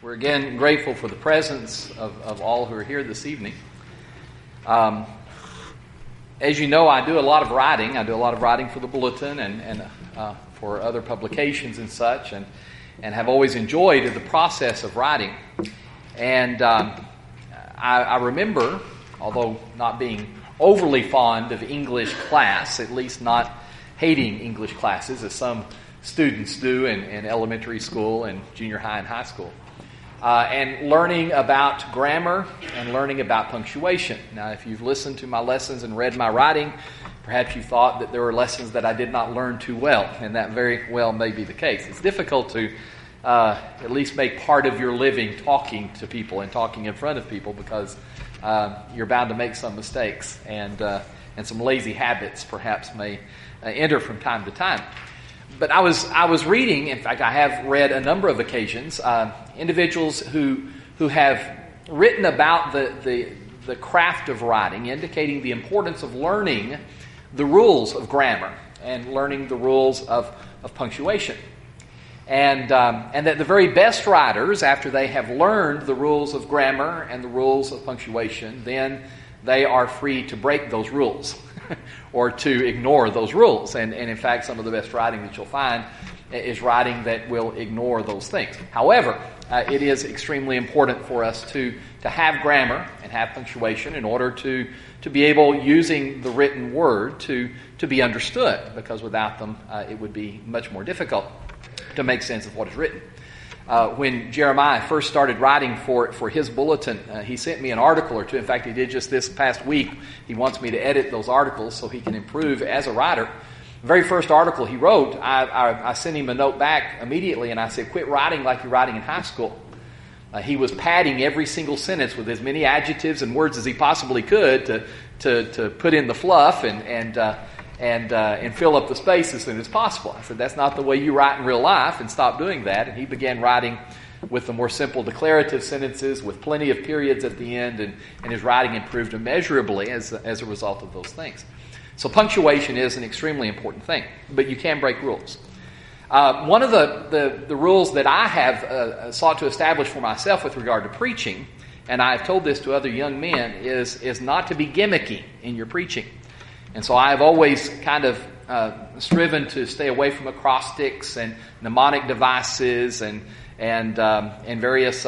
We're again grateful for the presence of all who are here this evening. As you know, I do a lot of writing. I do a lot of writing for the Bulletin and for other publications and such, and have always enjoyed the process of writing. And I remember, although not being overly fond of English class, at least not hating English classes, as some students do in elementary school and junior high and high school, and learning about grammar and learning about punctuation. Now, if you've listened to my lessons and read my writing, perhaps you thought that there were lessons that I did not learn too well, and that very well may be the case. It's difficult to at least make part of your living talking to people and talking in front of people, because you're bound to make some mistakes, and some lazy habits perhaps may enter from time to time. But I was reading, in fact I have read a number of occasions, individuals who have written about the craft of writing, indicating the importance of learning the rules of grammar and learning the rules of punctuation. And that the very best writers, after they have learned the rules of grammar and the rules of punctuation, then they are free to break those rules or to ignore those rules. And in fact, some of the best writing that you'll find is writing that will ignore those things. However, it is extremely important for us to have grammar and have punctuation in order to be able, using the written word, to be understood, because without them it would be much more difficult to make sense of what is written. When Jeremiah first started writing for his bulletin, he sent me an article or two. In fact, he did just this past week. He wants me to edit those articles so he can improve as a writer. The very first article he wrote, I sent him a note back immediately, and I said, quit writing like you're writing in high school. He was padding every single sentence with as many adjectives and words as he possibly could to put in the fluff and fill up the space as soon as possible. I said, that's not the way you write in real life, and stop doing that. And he began writing with the more simple declarative sentences with plenty of periods at the end, and his writing improved immeasurably as a result of those things. So punctuation is an extremely important thing, but you can break rules. One of the rules that I have sought to establish for myself with regard to preaching, and I've told this to other young men, is not to be gimmicky in your preaching. And so I've always kind of striven to stay away from acrostics and mnemonic devices and various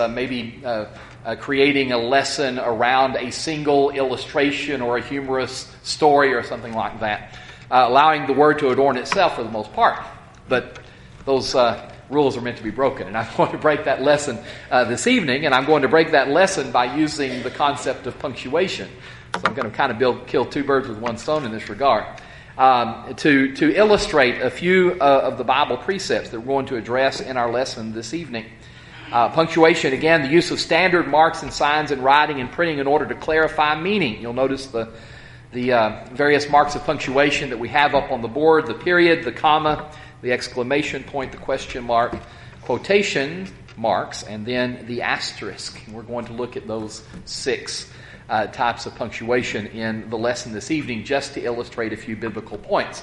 creating a lesson around a single illustration or a humorous story or something like that, allowing the word to adorn itself for the most part. But those rules are meant to be broken, and I'm going to break that lesson this evening, and I'm going to break that lesson by using the concept of punctuation. So I'm going to kind of kill two birds with one stone in this regard. To illustrate a few of the Bible precepts that we're going to address in our lesson this evening. Punctuation, again, the use of standard marks and signs in writing and printing in order to clarify meaning. You'll notice the various marks of punctuation that we have up on the board: the period, the comma, the exclamation point, the question mark, quotation marks, and then the asterisk. And we're going to look at those 6 types of punctuation in the lesson this evening, just to illustrate a few biblical points.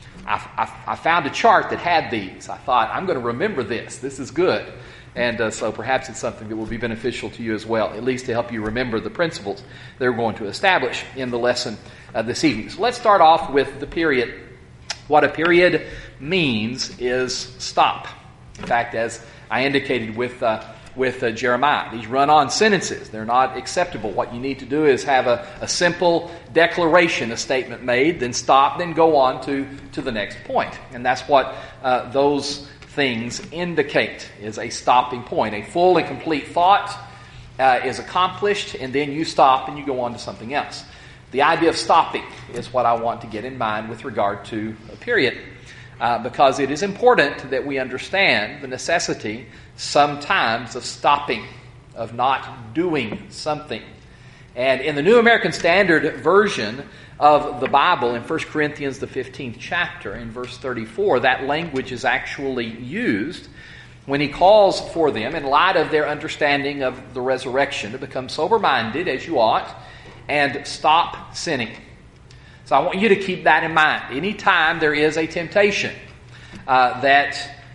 I found a chart that had these. I thought, I'm going to remember this. This is good. And so perhaps it's something that will be beneficial to you as well, at least to help you remember the principles that we're going to establish in the lesson this evening. So let's start off with the period. What a period means is stop. In fact, as I indicated with Jeremiah, these run-on sentences, they're not acceptable. What you need to do is have a simple declaration, a statement made, then stop, then go on to the next point. And that's what those things indicate, is a stopping point. A full and complete thought is accomplished, and then you stop and you go on to something else. The idea of stopping is what I want to get in mind with regard to a period, because it is important that we understand the necessity sometimes of stopping, of not doing something. And in the New American Standard Version of the Bible, in 1 Corinthians, the 15th chapter, in verse 34, that language is actually used when he calls for them, in light of their understanding of the resurrection, to become sober-minded, as you ought, and stop sinning. So I want you to keep that in mind. Anytime there is a temptation that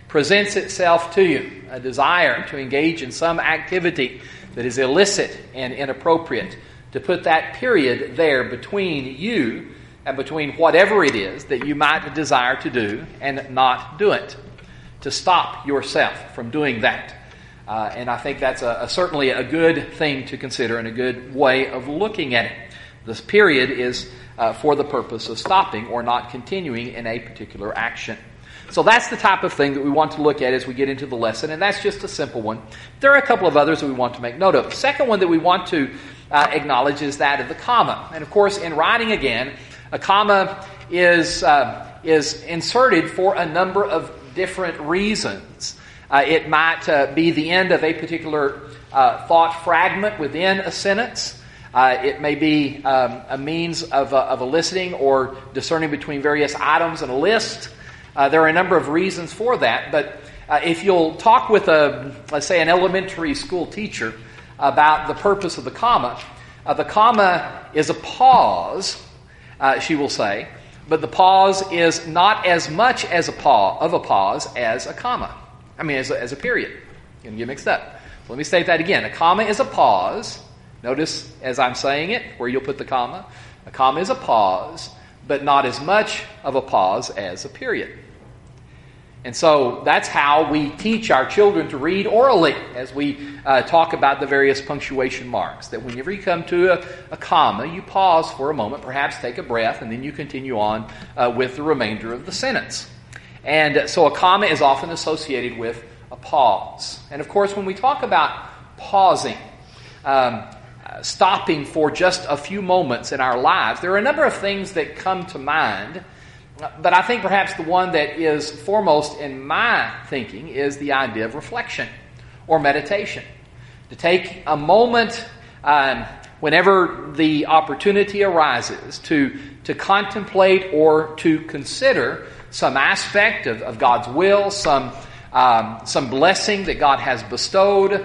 presents itself to you, a desire to engage in some activity that is illicit and inappropriate, to put that period there between you and between whatever it is that you might desire to do and not do it, to stop yourself from doing that. And I think that's certainly a good thing to consider and a good way of looking at it. This period is for the purpose of stopping or not continuing in a particular action. So that's the type of thing that we want to look at as we get into the lesson, and that's just a simple one. There are a couple of others that we want to make note of. The second one that we want to acknowledge is that of the comma. And of course, in writing again, a comma is inserted for a number of different reasons. It might be the end of a particular thought fragment within a sentence. It may be a means of eliciting or discerning between various items in a list. There are a number of reasons for that, but if you'll talk with let's say an elementary school teacher about the purpose of the comma is a pause, she will say, but the pause is not as much as a pause as a comma. I mean, as a period. You're going to get mixed up. So let me state that again. A comma is a pause. Notice as I'm saying it, where you'll put the comma. A comma is a pause, but not as much of a pause as a period. And so that's how we teach our children to read orally as we talk about the various punctuation marks. That whenever you come to a comma, you pause for a moment, perhaps take a breath, and then you continue on with the remainder of the sentence. And so a comma is often associated with a pause. And of course, when we talk about pausing, stopping for just a few moments in our lives, there are a number of things that come to mind. But I think perhaps the one that is foremost in my thinking is the idea of reflection or meditation. To take a moment whenever the opportunity arises to contemplate or to consider some aspect of God's will, some blessing that God has bestowed,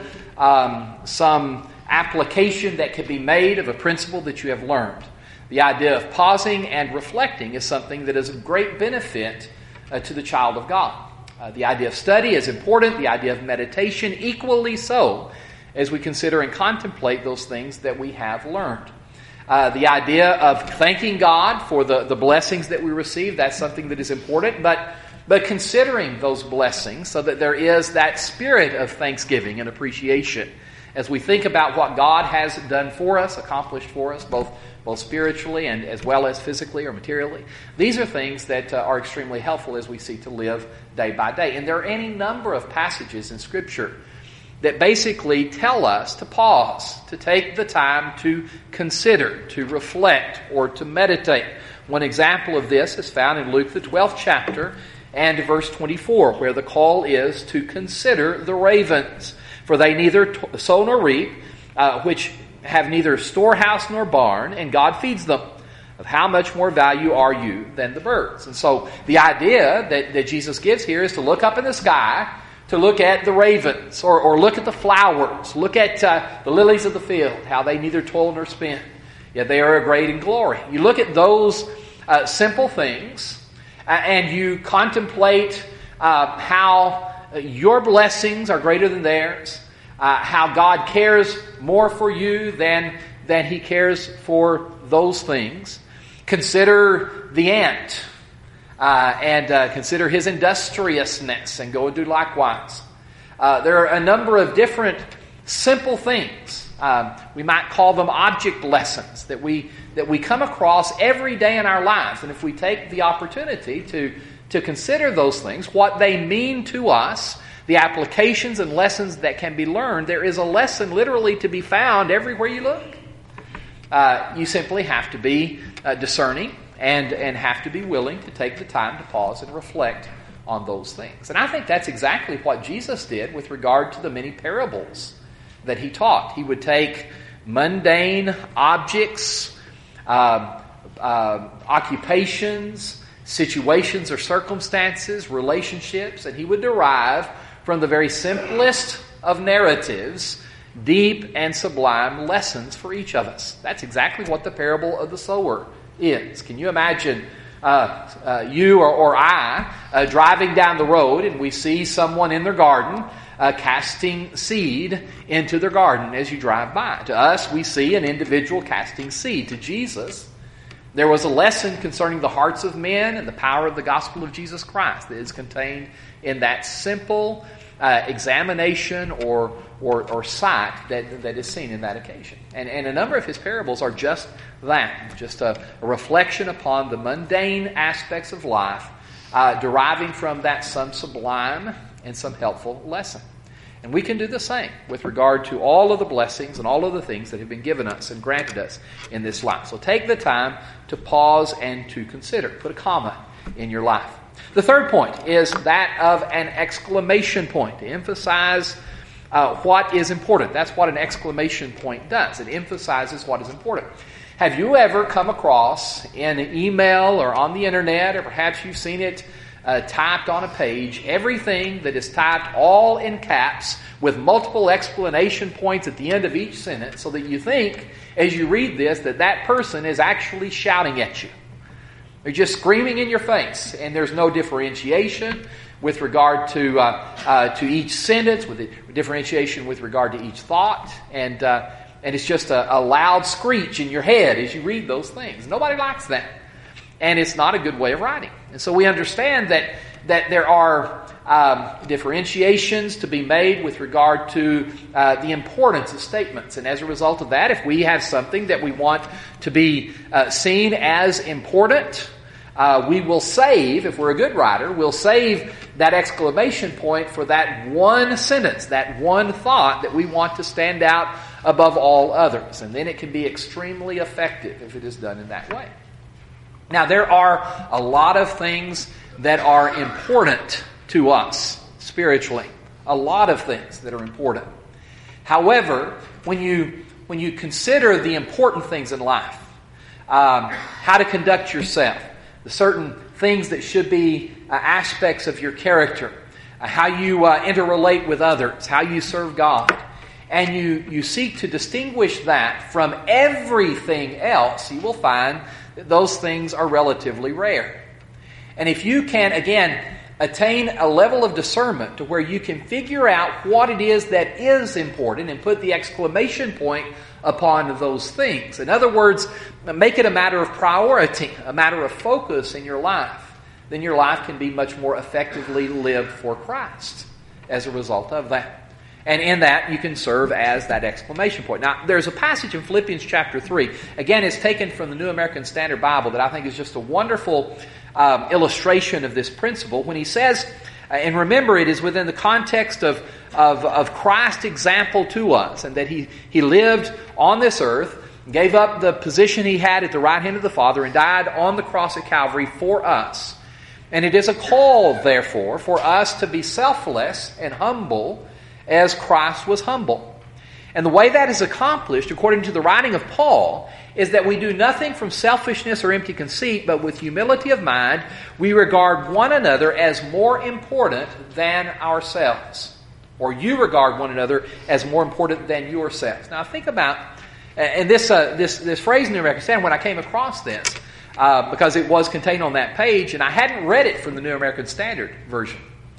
some application that can be made of a principle that you have learned. The idea of pausing and reflecting is something that is of great benefit to the child of God. The idea of study is important. The idea of meditation equally so, as we consider and contemplate those things that we have learned. The idea of thanking God for the blessings that we receive, that's something that is important. But considering those blessings so that there is that spirit of thanksgiving and appreciation as we think about what God has done for us, accomplished for us, both spiritually and as well as physically or materially. These are things that are extremely helpful as we seek to live day by day. And there are any number of passages in Scripture that basically tell us to pause, to take the time to consider, to reflect, or to meditate. One example of this is found in Luke the 12th chapter and verse 24, where the call is to consider the ravens. For they neither sow nor reap, which have neither storehouse nor barn, and God feeds them. Of how much more value are you than the birds? And so the idea that Jesus gives here is to look up in the sky, to look at the ravens, or look at the flowers, look at the lilies of the field, how they neither toil nor spin, yet they are great in glory. You look at those simple things, and you contemplate how your blessings are greater than theirs, how God cares more for you than He cares for those things. Consider the ant and consider his industriousness and go and do likewise. There are a number of different simple things. We might call them object lessons that we come across every day in our lives. And if we take the opportunity to consider those things, what they mean to us, the applications and lessons that can be learned, there is a lesson literally to be found everywhere you look. You simply have to be discerning and have to be willing to take the time to pause and reflect on those things. And I think that's exactly what Jesus did with regard to the many parables that He taught. He would take mundane objects, occupations, situations or circumstances, relationships, and He would derive from the very simplest of narratives deep and sublime lessons for each of us. That's exactly what the parable of the sower is. Can you imagine you or I driving down the road and we see someone in their garden casting seed into their garden as you drive by. To us, we see an individual casting seed. To Jesus, there was a lesson concerning the hearts of men and the power of the gospel of Jesus Christ that is contained in that simple examination or sight that is seen in that occasion. And a number of his parables are just that, just a reflection upon the mundane aspects of life, deriving from that some sublime and some helpful lesson. And we can do the same with regard to all of the blessings and all of the things that have been given us and granted us in this life. So take the time to pause and to consider. Put a comma in your life. The third point is that of an exclamation point, to emphasize what is important. That's what an exclamation point does. It emphasizes what is important. Have you ever come across in an email or on the internet, or perhaps you've seen it typed on a page, everything that is typed all in caps with multiple explanation points at the end of each sentence, so that you think, as you read this, that person is actually shouting at you. They're just screaming in your face, and there's no differentiation with regard to each sentence, with differentiation with regard to each thought, and it's just a loud screech in your head as you read those things. Nobody likes that, and it's not a good way of writing. And so we understand that there are differentiations to be made with regard to the importance of statements. And as a result of that, if we have something that we want to be seen as important, we will save, if we're a good writer, we'll save that exclamation point for that one sentence, that one thought that we want to stand out above all others. And then it can be extremely effective if it is done in that way. Now, there are a lot of things that are important to us spiritually. A lot of things that are important. However, when you consider the important things in life, how to conduct yourself, the certain things that should be aspects of your character, how you interrelate with others, how you serve God, and you seek to distinguish that from everything else, you will find that those things are relatively rare. And if you can, again, attain a level of discernment to where you can figure out what it is that is important and put the exclamation point upon those things. In other words, make it a matter of priority, a matter of focus in your life, then your life can be much more effectively lived for Christ as a result of that. And in that, you can serve as that exclamation point. Now, there's a passage in Philippians chapter 3. Again, it's taken from the New American Standard Bible that I think is just a wonderful illustration of this principle. When he says, and remember, it is within the context of Christ's example to us, and that he lived on this earth, gave up the position he had at the right hand of the Father, and died on the cross at Calvary for us. And it is a call, therefore, for us to be selfless and humble as Christ was humble. And the way that is accomplished, according to the writing of Paul, is that we do nothing from selfishness or empty conceit, but with humility of mind, we regard one another as more important than ourselves. Or you regard one another as more important than yourselves. Now think about, and this phrase in the American Standard, when I came across this, because it was contained on that page, and I hadn't read it from the New American Standard Version.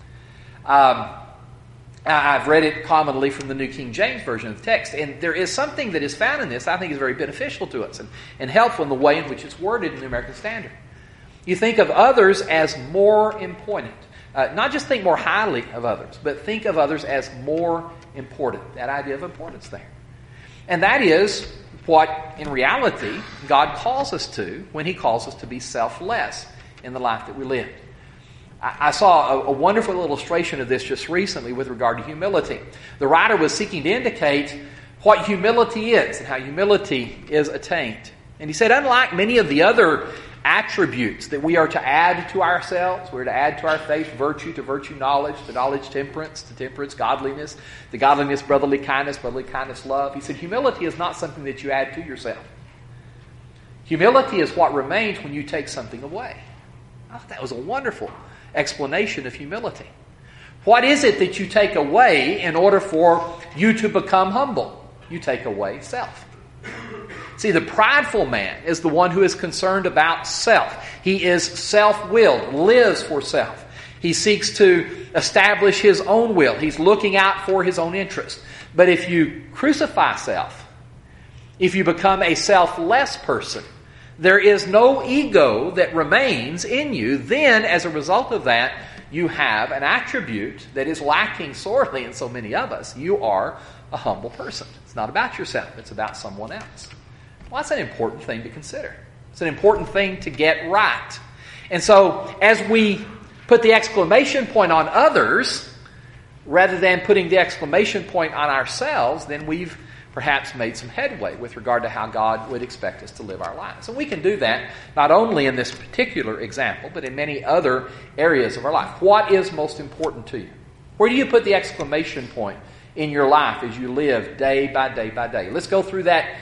I've read it commonly from the New King James Version of the text, and there is something that is found in this I think is very beneficial to us and helpful in the way in which it's worded in the American Standard. You think of others as more important. Not just think more highly of others, but think of others as more important. That idea of importance there. And that is what, in reality, God calls us to when He calls us to be selfless in the life that we live. I saw a wonderful illustration of this just recently with regard to humility. The writer was seeking to indicate what humility is and how humility is attained. And he said, unlike many of the other attributes that we are to add to ourselves, we're to add to our faith virtue, to virtue knowledge, to knowledge temperance, to temperance godliness, to godliness brotherly kindness love. He said humility is not something that you add to yourself. Humility is what remains when you take something away. I thought that was a wonderful explanation of humility. What is it that you take away in order for you to become humble? You take away self. See, the prideful man is the one who is concerned about self. He is self-willed, lives for self. He seeks to establish his own will. He's looking out for his own interest. But if you crucify self, if you become a selfless person, there is no ego that remains in you. Then, as a result of that, you have an attribute that is lacking sorely in so many of us. You are a humble person. It's not about yourself. It's about someone else. Well, that's an important thing to consider. It's an important thing to get right. And so, as we put the exclamation point on others, rather than putting the exclamation point on ourselves, then we've perhaps made some headway with regard to how God would expect us to live our lives. And we can do that not only in this particular example, but in many other areas of our life. What is most important to you? Where do you put the exclamation point in your life as you live day by day by day? Let's go through that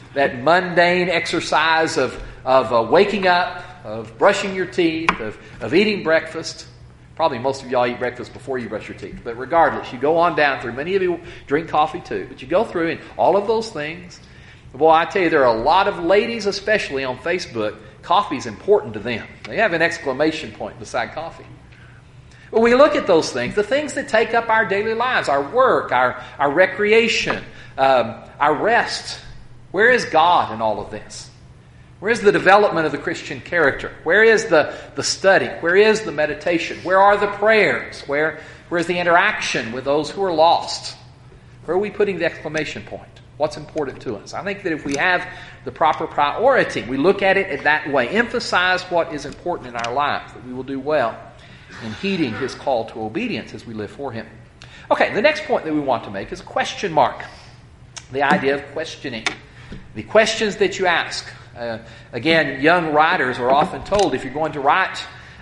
mundane exercise of waking up, of brushing your teeth, of eating breakfast. Probably most of y'all eat breakfast before you brush your teeth. But regardless, you go on down through. Many of you drink coffee too. But you go through and all of those things. Boy, I tell you, there are a lot of ladies, especially on Facebook, coffee's important to them. They have an exclamation point beside coffee. When we look at those things, the things that take up our daily lives, our work, our recreation, our rest, where is God in all of this? Where is the development of the Christian character? Where is the study? Where is the meditation? Where are the prayers? Where is the interaction with those who are lost? Where are we putting the exclamation point? What's important to us? I think that if we have the proper priority, we look at it in that way, emphasize what is important in our lives, that we will do well in heeding His call to obedience as we live for Him. Okay, the next point that we want to make is a question mark. The idea of questioning. The questions that you ask. Again, young writers are often told, if you're going to write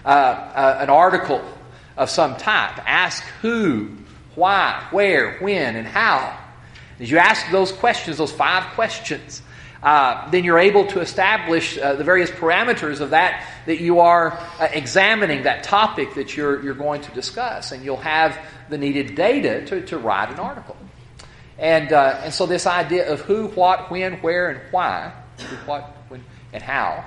an article of some type, ask who, why, where, when, and how. As you ask those questions, those 5 questions, then you're able to establish the various parameters of that you are examining, that topic that you're going to discuss, and you'll have the needed data to write an article. And so this idea of who, what, when, where, and why, who, what, when, and how.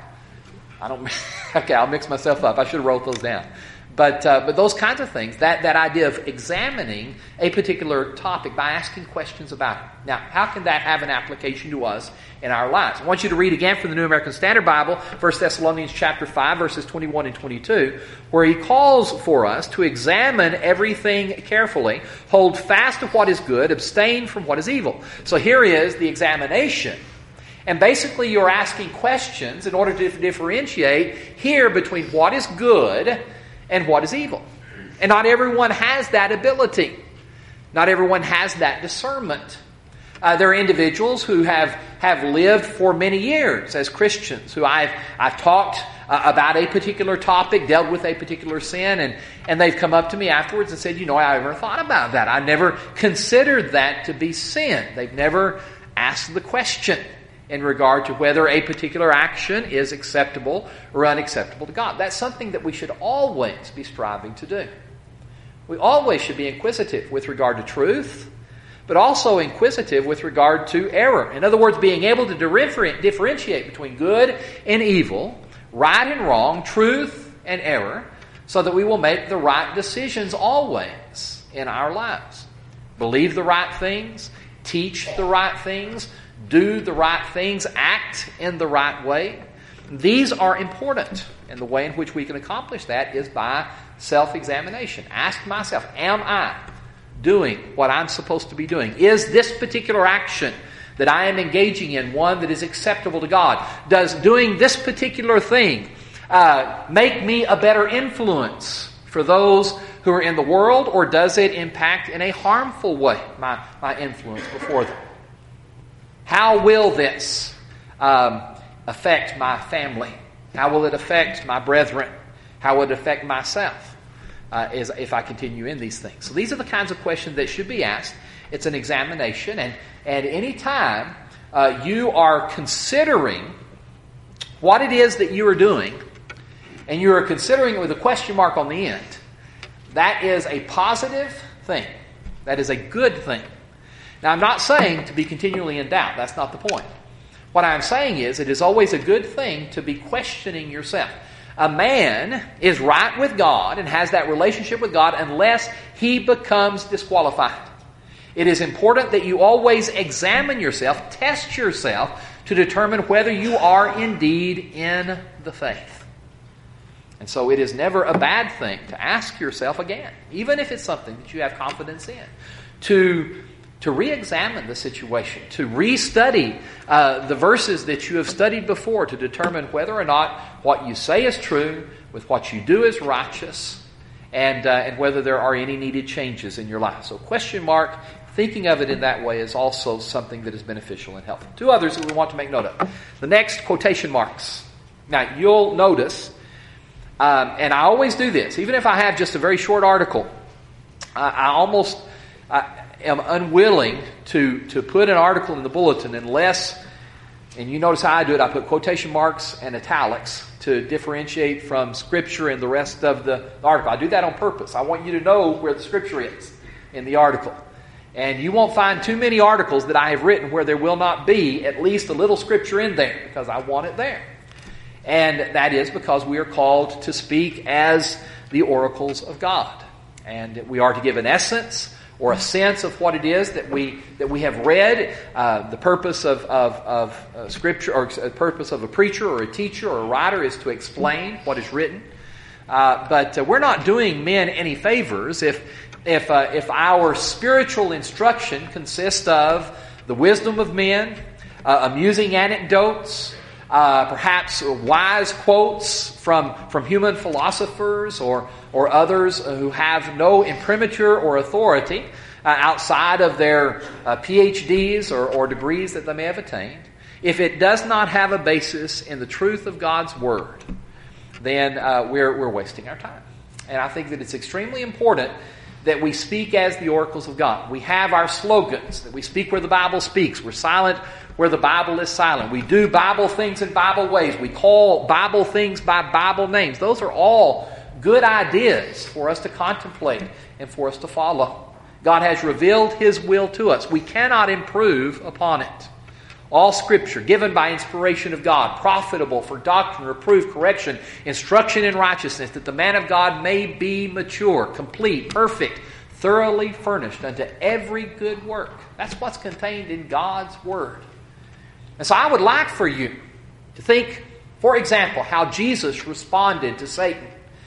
Okay, I'll mix myself up. I should have wrote those down. But those kinds of things, that idea of examining a particular topic by asking questions about it. Now, how can that have an application to us in our lives? I want you to read again from the New American Standard Bible, 1 Thessalonians chapter 5, verses 21 and 22, where he calls for us to examine everything carefully, hold fast to what is good, abstain from what is evil. So here is the examination. And basically you're asking questions in order to differentiate here between what is good and what is evil. And not everyone has that ability. Not everyone has that discernment. There are individuals who have lived for many years as Christians, who I've talked about a particular topic, dealt with a particular sin, and they've come up to me afterwards and said, I never thought about that. I never considered that to be sin. They've never asked the question in regard to whether a particular action is acceptable or unacceptable to God. That's something that we should always be striving to do. We always should be inquisitive with regard to truth, but also inquisitive with regard to error. In other words, being able to differentiate between good and evil, right and wrong, truth and error, so that we will make the right decisions always in our lives. Believe the right things, teach the right things, do the right things, act in the right way. These are important. And the way in which we can accomplish that is by self-examination. Ask myself, am I doing what I'm supposed to be doing? Is this particular action that I am engaging in one that is acceptable to God? Does doing this particular thing make me a better influence for those who are in the world, or does it impact in a harmful way my influence before them? How will this affect my family? How will it affect my brethren? How will it affect myself if I continue in these things? So these are the kinds of questions that should be asked. It's an examination, and any time you are considering what it is that you are doing, and you are considering it with a question mark on the end, that is a positive thing. That is a good thing. Now, I'm not saying to be continually in doubt. That's not the point. What I'm saying is, it is always a good thing to be questioning yourself. A man is right with God and has that relationship with God unless he becomes disqualified. It is important that you always examine yourself, test yourself, to determine whether you are indeed in the faith. And so it is never a bad thing to ask yourself again, even if it's something that you have confidence in, to re-examine the situation, to re-study the verses that you have studied before to determine whether or not what you say is true, with what you do is righteous, and whether there are any needed changes in your life. So question mark, thinking of it in that way is also something that is beneficial and helpful. Two others that we want to make note of. The next, quotation marks. Now, you'll notice, and I always do this, even if I have just a very short article, I am unwilling to put an article in the bulletin unless, and you notice how I do it, I put quotation marks and italics to differentiate from Scripture and the rest of the article. I do that on purpose. I want you to know where the Scripture is in the article. And you won't find too many articles that I have written where there will not be at least a little Scripture in there, because I want it there. And that is because we are called to speak as the oracles of God. And we are to give an essence or a sense of what it is that we have read. The purpose of Scripture, or the purpose of a preacher or a teacher or a writer, is to explain what is written. But we're not doing men any favors if our spiritual instruction consists of the wisdom of men, amusing anecdotes, perhaps wise quotes from human philosophers or others who have no imprimatur or authority outside of their PhDs or degrees that they may have attained. If it does not have a basis in the truth of God's Word, then we're wasting our time. And I think that it's extremely important that we speak as the oracles of God. We have our slogans, that we speak where the Bible speaks. We're silent where the Bible is silent. We do Bible things in Bible ways. We call Bible things by Bible names. Those are all good ideas for us to contemplate and for us to follow. God has revealed His will to us. We cannot improve upon it. All Scripture, given by inspiration of God, profitable for doctrine, reproof, correction, instruction in righteousness, that the man of God may be mature, complete, perfect, thoroughly furnished unto every good work. That's what's contained in God's Word. And so I would like for you to think, for example, how Jesus responded to Satan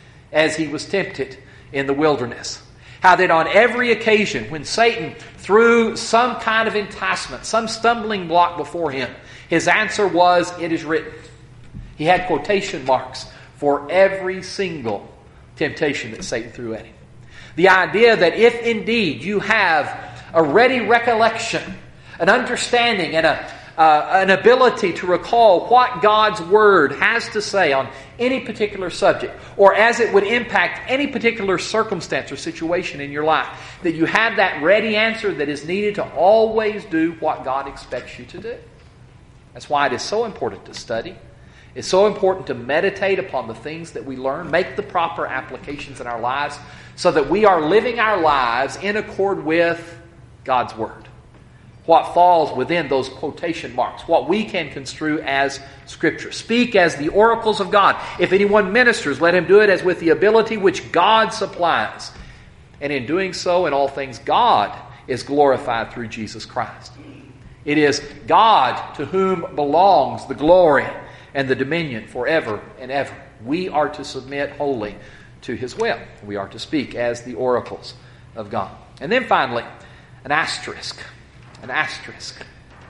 as he was tempted in the wilderness. How that on every occasion when Satan threw some kind of enticement, some stumbling block before him, his answer was, "It is written." He had quotation marks for every single temptation that Satan threw at him. The idea that if indeed you have a ready recollection, an understanding, and an ability to recall what God's Word has to say on any particular subject, or as it would impact any particular circumstance or situation in your life, that you have that ready answer that is needed to always do what God expects you to do. That's why it is so important to study. It's so important to meditate upon the things that we learn, make the proper applications in our lives, so that we are living our lives in accord with God's Word. What falls within those quotation marks, what we can construe as Scripture. Speak as the oracles of God. If anyone ministers, let him do it as with the ability which God supplies. And in doing so, in all things, God is glorified through Jesus Christ. It is God to whom belongs the glory and the dominion forever and ever. We are to submit wholly to His will. We are to speak as the oracles of God. And then finally, an asterisk. An asterisk.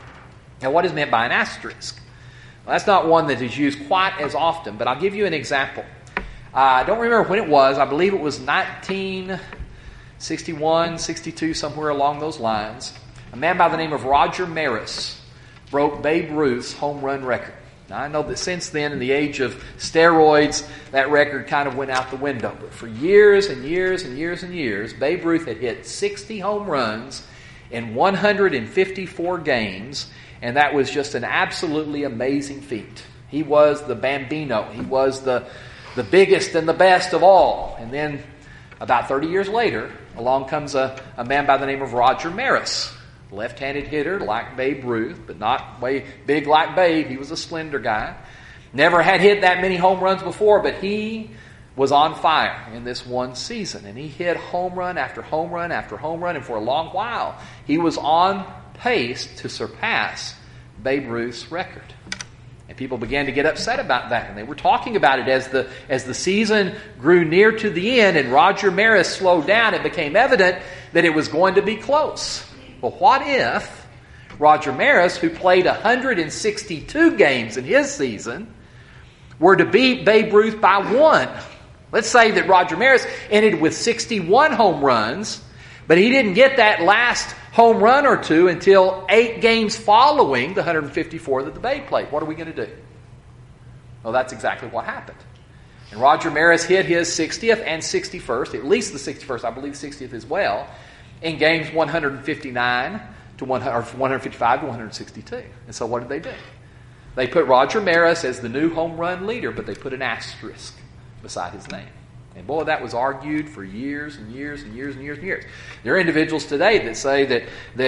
Now, what is meant by an asterisk? Well, that's not one that is used quite as often, but I'll give you an example. I don't remember when it was. I believe it was 1961, 62, somewhere along those lines. A man by the name of Roger Maris broke Babe Ruth's home run record. Now, I know that since then, in the age of steroids, that record kind of went out the window. But for years and years and years and years, Babe Ruth had hit 60 home runs in 154 games, and that was just an absolutely amazing feat. He was the Bambino. He was the biggest and the best of all. And then, about 30 years later, along comes a man by the name of Roger Maris. Left-handed hitter like Babe Ruth, but not big like Babe. He was a slender guy. Never had hit that many home runs before, but he was on fire in this one season. And he hit home run after home run after home run. And for a long while, he was on pace to surpass Babe Ruth's record. And people began to get upset about that. And they were talking about it as the season grew near to the end and Roger Maris slowed down. It became evident that it was going to be close. Well, what if Roger Maris, who played 162 games in his season, were to beat Babe Ruth by one? Let's say that Roger Maris ended with 61 home runs, but he didn't get that last home run or two until 8 games following the 154 that the Babe played. What are we going to do? Well, that's exactly what happened. And Roger Maris hit his 60th and 61st, at least the 61st, I believe 60th as well, in games 159 to 155 to 162. And so what did they do? They put Roger Maris as the new home run leader, but they put an asterisk beside his name. And boy, that was argued for years and years and years and years and years. There are individuals today that say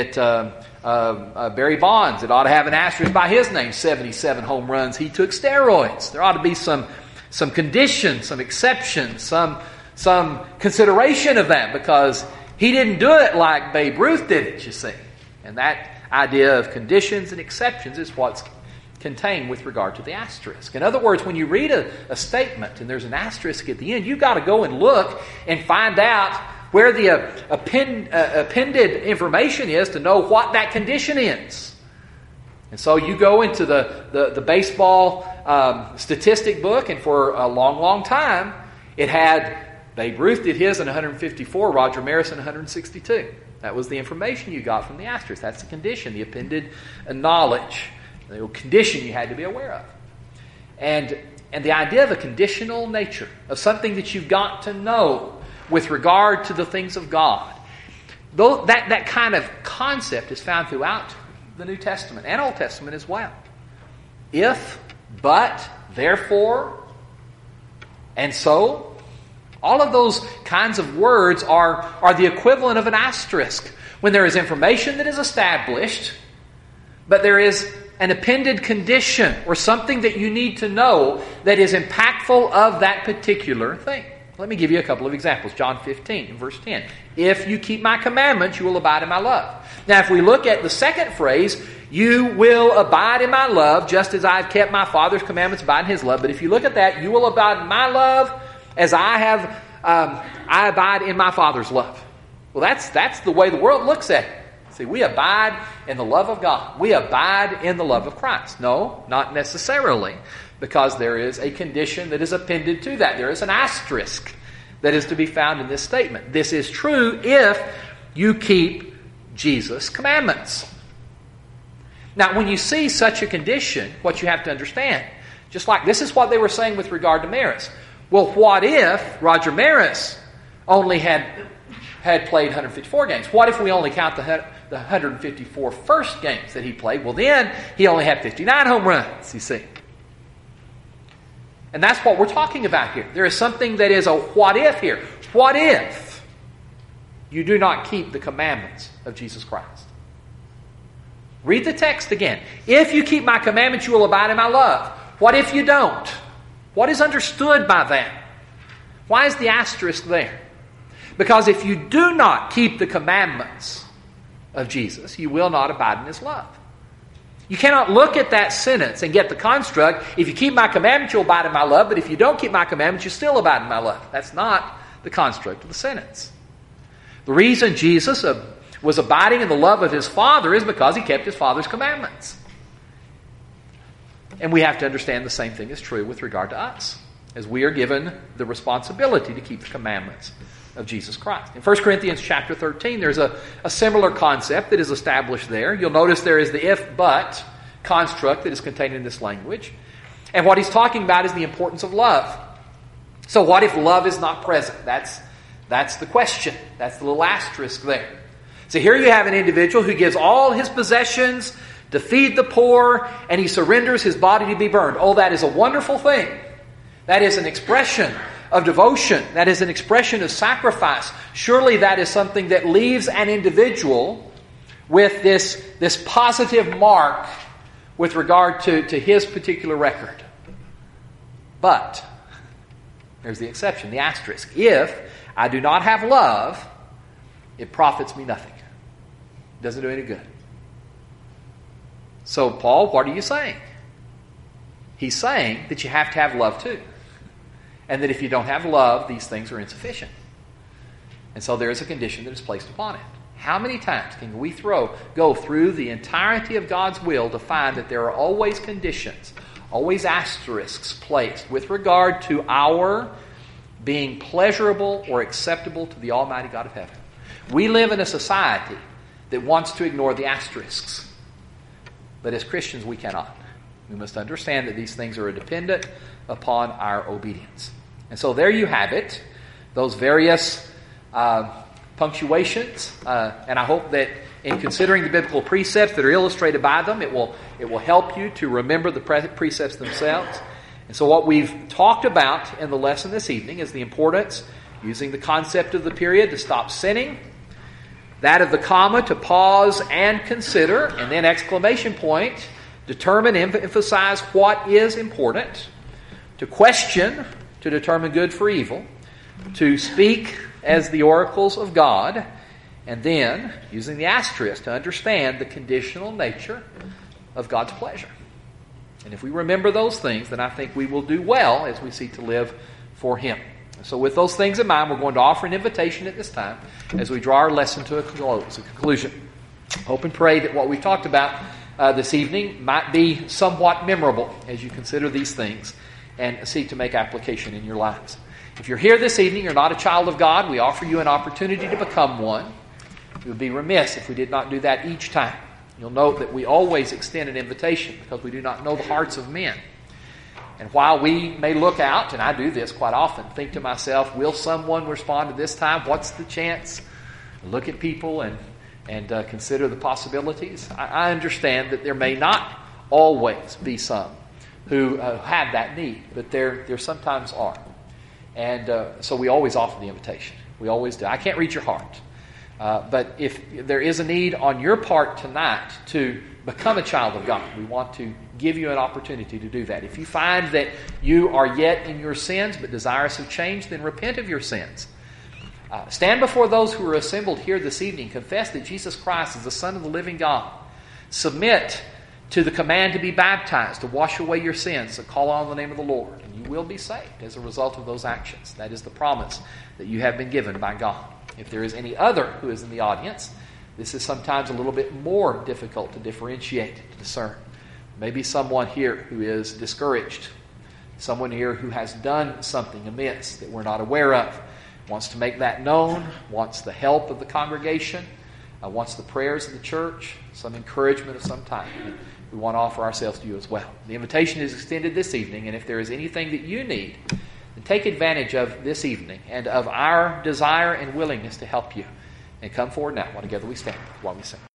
that Barry Bonds, it ought to have an asterisk by his name, 77 home runs. He took steroids. There ought to be some conditions, some exceptions, some consideration of that because he didn't do it like Babe Ruth did it, you see. And that idea of conditions and exceptions is what's contained with regard to the asterisk. In other words, when you read a statement and there's an asterisk at the end, you've got to go and look and find out where the appended information is to know what that condition is. And so you go into the baseball statistic book, and for a long, long time, it had Babe Ruth did his in 154, Roger Maris in 162. That was the information you got from the asterisk. That's the condition, the appended knowledge. The condition you had to be aware of. And the idea of a conditional nature, of something that you've got to know with regard to the things of God, though that kind of concept is found throughout the New Testament and Old Testament as well. If, but, therefore, and so, all of those kinds of words are the equivalent of an asterisk. When there is information that is established, but there is an appended condition or something that you need to know that is impactful of that particular thing. Let me give you a couple of examples. John 15, verse 10. If you keep my commandments, you will abide in my love. Now, if we look at the second phrase, you will abide in my love, just as I have kept my Father's commandments, abide in his love. But if you look at that, you will abide in my love as I abide in my Father's love. Well, that's the way the world looks at it. See, we abide in the love of God. We abide in the love of Christ. No, not necessarily, because there is a condition that is appended to that. There is an asterisk that is to be found in this statement. This is true if you keep Jesus' commandments. Now, when you see such a condition, what you have to understand, just like this is what they were saying with regard to Maris. Well, what if Roger Maris only had played 154 games? What if we only count the 154 first games that he played? Well, then he only had 59 home runs, you see. And that's what we're talking about here. There is something that is a what if here. What if you do not keep the commandments of Jesus Christ? Read the text again. If you keep my commandments, you will abide in my love. What if you don't? What is understood by that? Why is the asterisk there? Because if you do not keep the commandments of Jesus, you will not abide in his love. You cannot look at that sentence and get the construct, if you keep my commandments, you'll abide in my love, but if you don't keep my commandments, you still abide in my love. That's not the construct of the sentence. The reason Jesus was abiding in the love of his Father is because he kept his Father's commandments. And we have to understand the same thing is true with regard to us, as we are given the responsibility to keep the commandments of Jesus Christ. In 1 Corinthians chapter 13, there's a similar concept that is established there. You'll notice there is the if-but construct that is contained in this language. And what he's talking about is the importance of love. So what if love is not present? That's the question. That's the little asterisk there. So here you have an individual who gives all his possessions to feed the poor, and he surrenders his body to be burned. Oh, that is a wonderful thing. That is an expression of devotion. That is an expression of sacrifice. Surely that is something that leaves an individual with this positive mark with regard to his particular record. But there's the exception, the asterisk. If I do not have love, it profits me nothing. It doesn't do any good. So, Paul, what are you saying? He's saying that you have to have love too. And that if you don't have love, these things are insufficient. And so there is a condition that is placed upon it. How many times can we go through the entirety of God's will to find that there are always conditions, always asterisks placed with regard to our being pleasurable or acceptable to the Almighty God of heaven? We live in a society that wants to ignore the asterisks. But as Christians, we cannot. We must understand that these things are dependent upon our obedience. And so there you have it, those various punctuations. And I hope that in considering the biblical precepts that are illustrated by them, it will help you to remember the precepts themselves. And so what we've talked about in the lesson this evening is the importance, using the concept of the period to stop sinning, that of the comma to pause and consider, and then exclamation point, determine, emphasize what is important, to question, to determine good for evil, to speak as the oracles of God, and then, using the asterisk, to understand the conditional nature of God's pleasure. And if we remember those things, then I think we will do well as we seek to live for Him. So with those things in mind, we're going to offer an invitation at this time as we draw our lesson to a conclusion. Hope and pray that what we talked about this evening might be somewhat memorable as you consider these things and seek to make application in your lives. If you're here this evening, you're not a child of God, we offer you an opportunity to become one. We would be remiss if we did not do that each time. You'll note that we always extend an invitation because we do not know the hearts of men. And while we may look out, and I do this quite often, think to myself, will someone respond at this time? What's the chance? Look at people and consider the possibilities. I understand that there may not always be some who have that need, but there sometimes are. And so we always offer the invitation. We always do. I can't read your heart. But if there is a need on your part tonight to become a child of God, we want to give you an opportunity to do that. If you find that you are yet in your sins but desirous of change, then repent of your sins. Stand before those who are assembled here this evening. Confess that Jesus Christ is the Son of the living God. Submit to the command to be baptized, to wash away your sins, to call on the name of the Lord. And you will be saved as a result of those actions. That is the promise that you have been given by God. If there is any other who is in the audience, this is sometimes a little bit more difficult to differentiate, to discern. Maybe someone here who is discouraged, someone here who has done something amiss that we're not aware of, wants to make that known, wants the help of the congregation, wants the prayers of the church, some encouragement of some type. We want to offer ourselves to you as well. The invitation is extended this evening, and if there is anything that you need, then take advantage of this evening and of our desire and willingness to help you. And come forward now while together we stand while we sing.